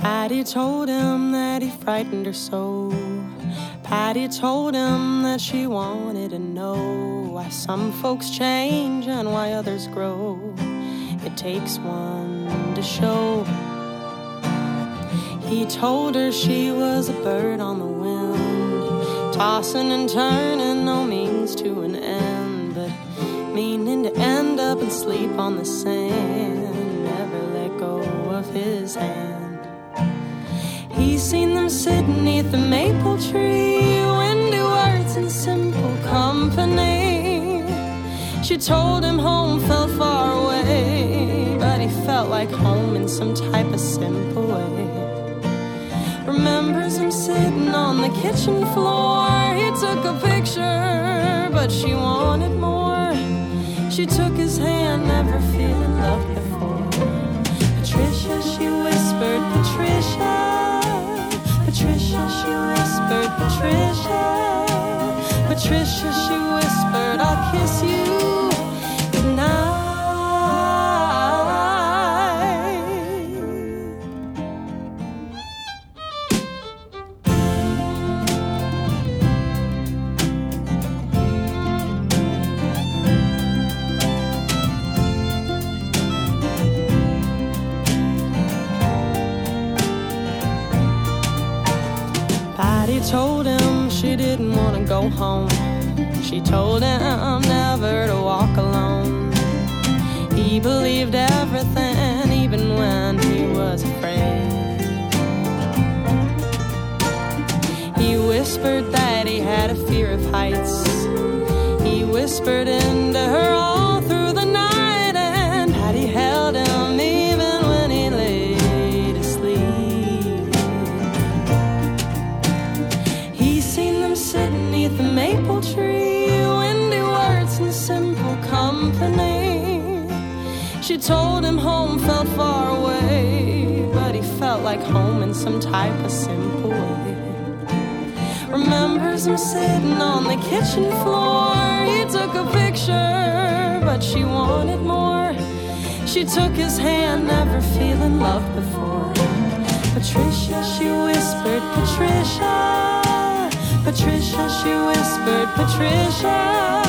Patty told him that he frightened her so. Patty told him that she wanted to know why some folks change and why others grow. It takes one to show. He told her she was a bird on the wind, tossing and turning, no means to an end, but meaning to end up and sleep on the sand, never let go of his hand. He's seen them sit beneath the maple tree, windy words and simple company. She told him home felt far away, but he felt like home in some type of simple way. Remembers him sitting on the kitchen floor. He took a picture, but she wanted more. She took his hand, never feeling loved before. Patricia, she whispered, Patricia. Patricia, she whispered, Patricia. Patricia, she whispered, I'll kiss you goodnight. Patty told him she didn't want to go home. She told him never to walk alone. He believed everything, even when he was afraid. He whispered that he had a fear of heights. He whispered into her all through the night, and Patty held him even when he lay to sleep. He's seen them sit beneath the maple tree, windy words and simple company. She told him home felt far away, but he felt like home in some type of simple way. Remembers him sitting on the kitchen floor. He took a picture, but she wanted more. She took his hand, never feeling loved before. Patricia, she whispered, Patricia. Patricia, she whispered, Patricia.